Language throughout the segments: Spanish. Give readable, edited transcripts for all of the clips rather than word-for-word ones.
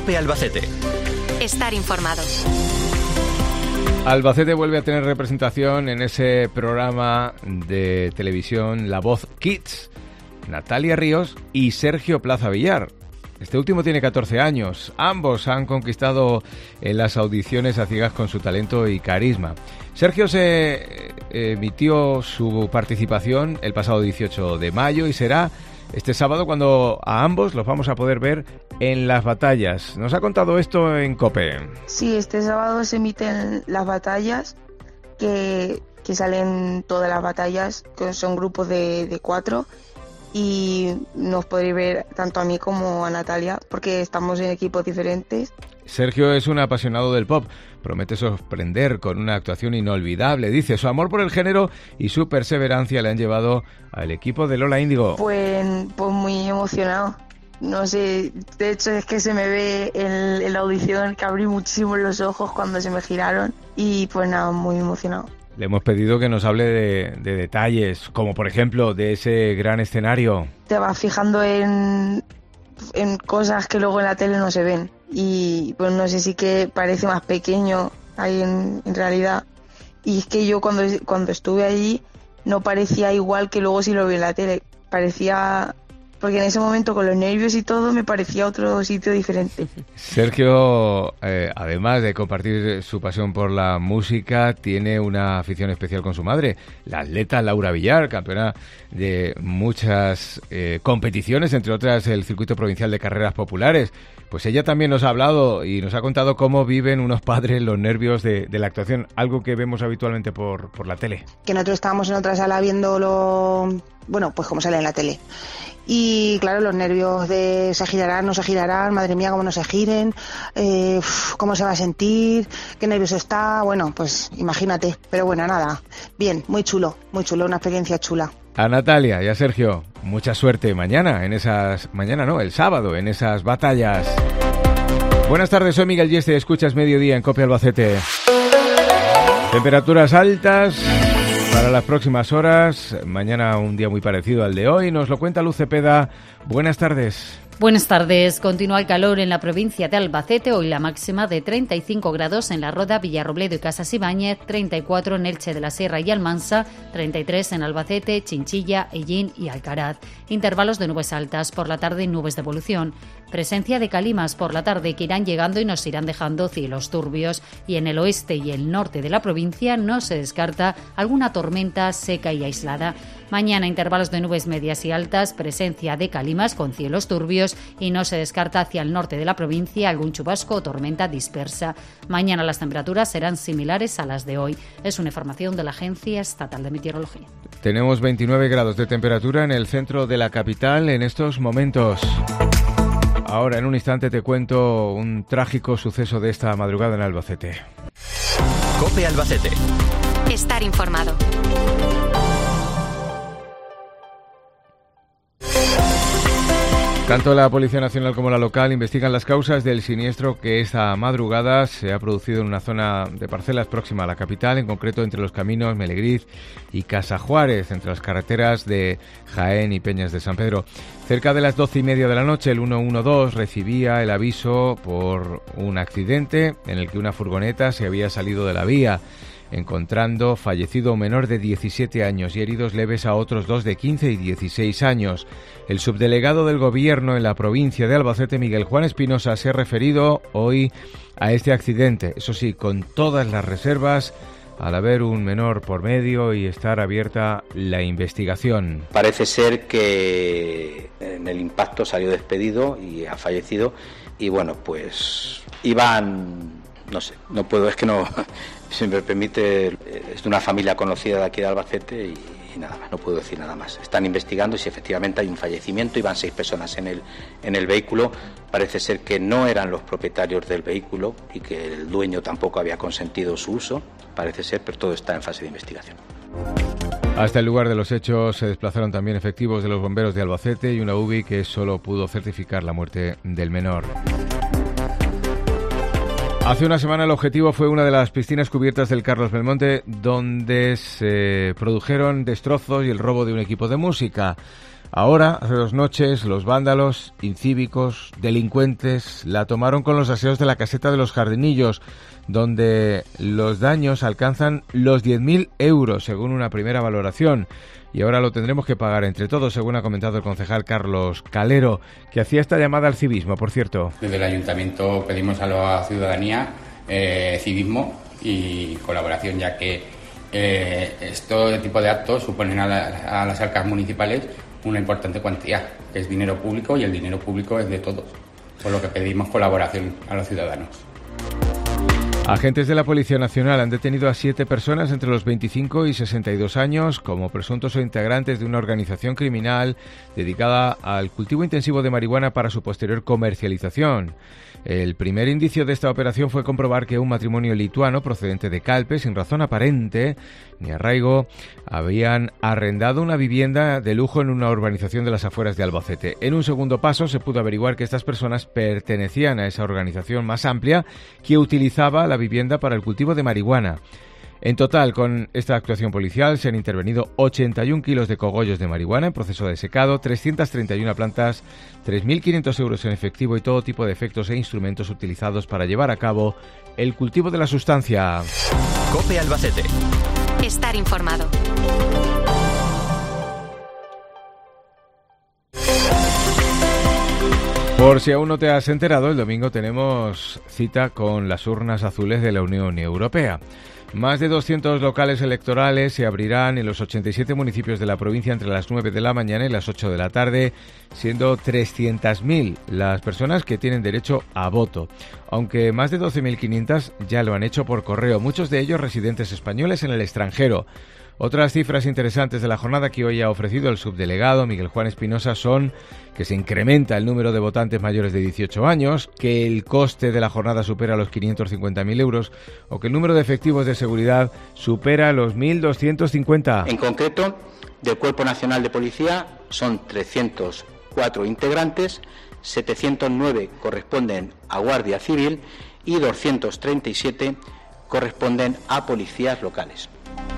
COPE Albacete. Estar informado. Albacete vuelve a tener representación en ese programa de televisión La Voz Kids. Natalia Ríos y Sergio Plaza Villar. Este último tiene 14 años. Ambos han conquistado en las audiciones a ciegas con su talento y carisma. Sergio se emitió su participación el pasado 18 de mayo y será este sábado cuando a ambos los vamos a poder ver en las batallas. Nos ha contado esto en COPE. Sí, este sábado se emiten las batallas, que salen todas las batallas, que son grupos de 4, y nos podréis ver tanto a mí como a Natalia, porque estamos en equipos diferentes. Sergio es un apasionado del pop, promete sorprender con una actuación inolvidable. Dice, su amor por el género y su perseverancia le han llevado al equipo de Lola Índigo. Pues muy emocionado. No sé, de hecho es que se me ve en la audición que abrí muchísimo los ojos cuando se me giraron y pues nada, muy emocionado. Le hemos pedido que nos hable de detalles, como por ejemplo de ese gran escenario. Te vas fijando en cosas que luego en la tele no se ven y pues no sé, sí que parece más pequeño ahí en realidad, y es que yo cuando estuve allí no parecía igual que luego si lo vi en la tele, parecía, porque en ese momento con los nervios y todo me parecía otro sitio diferente. Sergio, además de compartir su pasión por la música, tiene una afición especial con su madre, la atleta Laura Villar, campeona de muchas competiciones, entre otras el circuito provincial de carreras populares. Pues ella también nos ha hablado y nos ha contado cómo viven unos padres los nervios de la actuación, algo que vemos habitualmente por la tele. Que nosotros estábamos en otra sala viéndolo, bueno, pues como sale en la tele. Y claro, los nervios de se girarán, no se girarán, madre mía, cómo no se giren, cómo se va a sentir, qué nervioso está, bueno, pues imagínate. Pero bueno, nada, bien, muy chulo, una experiencia chula. A Natalia y a Sergio, mucha suerte el sábado, en esas batallas. Buenas tardes, soy Miguel Yeste, escuchas Mediodía en COPE Albacete. Temperaturas altas para las próximas horas, mañana un día muy parecido al de hoy, nos lo cuenta Luz Cepeda. Buenas tardes. Buenas tardes. Continúa el calor en la provincia de Albacete. Hoy la máxima de 35 grados en La Roda, Villarrobledo y Casas Ibáñez, 34 en Elche de la Sierra y Almansa, 33 en Albacete, Chinchilla, Ellín y Alcaraz. Intervalos de nubes altas, por la tarde nubes de evolución. Presencia de calimas por la tarde que irán llegando y nos irán dejando cielos turbios. Y en el oeste y el norte de la provincia no se descarta alguna tormenta seca y aislada. Mañana intervalos de nubes medias y altas, presencia de calimas con cielos turbios y no se descarta hacia el norte de la provincia algún chubasco o tormenta dispersa. Mañana las temperaturas serán similares a las de hoy. Es una información de la Agencia Estatal de Meteorología. Tenemos 29 grados de temperatura en el centro de la capital en estos momentos. Ahora, en un instante, te cuento un trágico suceso de esta madrugada en Albacete. COPE Albacete. Estar informado. Tanto la Policía Nacional como la local investigan las causas del siniestro que esta madrugada se ha producido en una zona de parcelas próxima a la capital, en concreto entre los caminos Melegriz y Casa Juárez, entre las carreteras de Jaén y Peñas de San Pedro. Cerca de las 12:30 de la noche, el 112 recibía el aviso por un accidente en el que una furgoneta se había salido de la vía, encontrando fallecido un menor de 17 años y heridos leves a otros 2 de 15 y 16 años. El subdelegado del Gobierno en la provincia de Albacete, Miguel Juan Espinosa, se ha referido hoy a este accidente, eso sí, con todas las reservas, al haber un menor por medio y estar abierta la investigación. Parece ser que en el impacto salió despedido y ha fallecido, y bueno, pues iban, no sé, no puedo, es que no, si me permite, es de una familia conocida de aquí de Albacete y nada más, no puedo decir nada más. Están investigando si efectivamente hay un fallecimiento, iban 6 personas en el vehículo, parece ser que no eran los propietarios del vehículo y que el dueño tampoco había consentido su uso, parece ser, pero todo está en fase de investigación. Hasta el lugar de los hechos se desplazaron también efectivos de los bomberos de Albacete y una UBI que solo pudo certificar la muerte del menor. Hace una semana el objetivo fue una de las piscinas cubiertas del Carlos Belmonte, donde se produjeron destrozos y el robo de un equipo de música. Ahora, hace 2 noches, los vándalos, incívicos, delincuentes, la tomaron con los aseos de la caseta de los Jardinillos, donde los daños alcanzan los 10.000 euros, según una primera valoración. Y ahora lo tendremos que pagar entre todos, según ha comentado el concejal Carlos Calero, que hacía esta llamada al civismo, por cierto. Desde el ayuntamiento pedimos a la ciudadanía civismo y colaboración, ya que este tipo de actos suponen a las arcas municipales una importante cuantía, que es dinero público, y el dinero público es de todos, por lo que pedimos colaboración a los ciudadanos. Agentes de la Policía Nacional han detenido a 7 personas entre los 25 y 62 años como presuntos o integrantes de una organización criminal dedicada al cultivo intensivo de marihuana para su posterior comercialización. El primer indicio de esta operación fue comprobar que un matrimonio lituano procedente de Calpe, sin razón aparente ni arraigo, habían arrendado una vivienda de lujo en una urbanización de las afueras de Albacete. En un segundo paso se pudo averiguar que estas personas pertenecían a esa organización más amplia que utilizaba la vivienda para el cultivo de marihuana. En total, con esta actuación policial se han intervenido 81 kilos de cogollos de marihuana en proceso de secado, 331 plantas, 3.500 euros en efectivo y todo tipo de efectos e instrumentos utilizados para llevar a cabo el cultivo de la sustancia. COPE Albacete. Estar informado. Por si aún no te has enterado, el domingo tenemos cita con las urnas azules de la Unión Europea. Más de 200 locales electorales se abrirán en los 87 municipios de la provincia entre las 9 de la mañana y las 8 de la tarde, siendo 300.000 las personas que tienen derecho a voto, aunque más de 12.500 ya lo han hecho por correo, muchos de ellos residentes españoles en el extranjero. Otras cifras interesantes de la jornada que hoy ha ofrecido el subdelegado Miguel Juan Espinosa son que se incrementa el número de votantes mayores de 18 años, que el coste de la jornada supera los 550.000 euros o que el número de efectivos de seguridad supera los 1.250. En concreto, del Cuerpo Nacional de Policía son 304 integrantes, 709 corresponden a Guardia Civil y 237 corresponden a policías locales.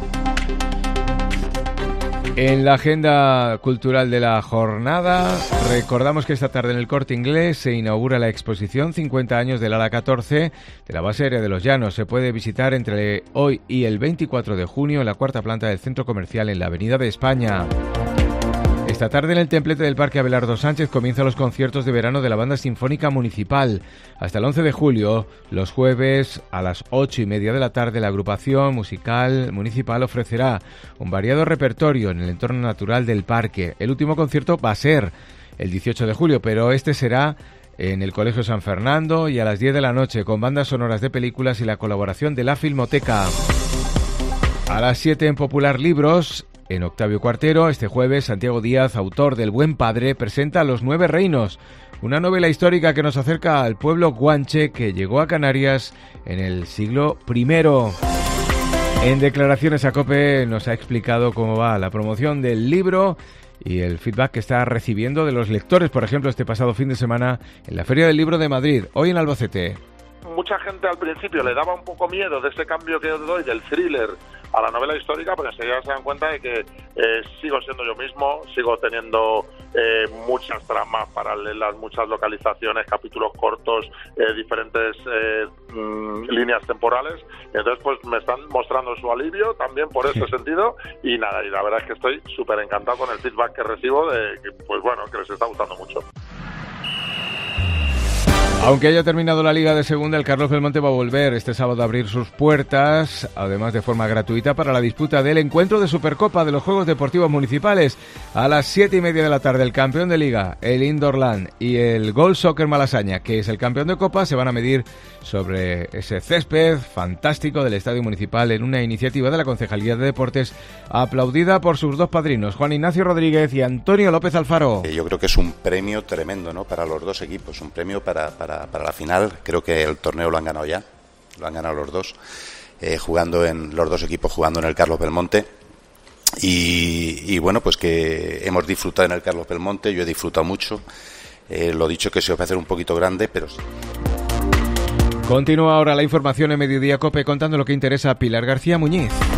En la agenda cultural de la jornada, recordamos que esta tarde en el Corte Inglés se inaugura la exposición 50 años del Ala 14 de la Base Aérea de los Llanos. Se puede visitar entre hoy y el 24 de junio en la 4ª planta del centro comercial en la Avenida de España. Esta tarde en el templete del Parque Abelardo Sánchez comienzan los conciertos de verano de la Banda Sinfónica Municipal. Hasta el 11 de julio, los jueves a las 8:30 de la tarde, la agrupación musical municipal ofrecerá un variado repertorio en el entorno natural del parque. El último concierto va a ser el 18 de julio, pero este será en el Colegio San Fernando y a las 10 de la noche con bandas sonoras de películas y la colaboración de la Filmoteca. A las 7 en Popular Libros, en Octavio Cuartero, este jueves, Santiago Díaz, autor del Buen Padre, presenta Los 9 Reinos, una novela histórica que nos acerca al pueblo guanche que llegó a Canarias en el siglo I. En declaraciones a COPE nos ha explicado cómo va la promoción del libro y el feedback que está recibiendo de los lectores, por ejemplo, este pasado fin de semana en la Feria del Libro de Madrid, hoy en Albacete. Mucha gente al principio le daba un poco miedo de ese cambio que doy del thriller a la novela histórica, pero enseguida se dan cuenta de que sigo siendo yo mismo, sigo teniendo muchas tramas paralelas, muchas localizaciones, capítulos cortos, diferentes líneas temporales. Entonces, pues me están mostrando su alivio también por ese sentido y nada, y la verdad es que estoy súper encantado con el feedback que recibo de que, pues bueno, que les está gustando mucho. Aunque haya terminado la Liga de Segunda, el Carlos Belmonte va a volver este sábado a abrir sus puertas, además de forma gratuita, para la disputa del encuentro de Supercopa de los Juegos Deportivos Municipales. A las 7:30 de la tarde, el campeón de Liga, el Indoorland, y el Gold Soccer Malasaña, que es el campeón de Copa, se van a medir sobre ese césped fantástico del Estadio Municipal en una iniciativa de la Concejalía de Deportes, aplaudida por sus dos padrinos, Juan Ignacio Rodríguez y Antonio López Alfaro. Yo creo que es un premio tremendo, ¿no?, para los dos equipos, un premio para la final. Creo que el torneo lo han ganado ya, lo han ganado los dos, los dos equipos jugando en el Carlos Belmonte. Y bueno, pues que hemos disfrutado en el Carlos Belmonte, yo he disfrutado mucho. Lo dicho, que se os va a hacer un poquito grande, pero sí. Continúa ahora la información en Mediodía COPE contando lo que interesa a Pilar García Muñiz.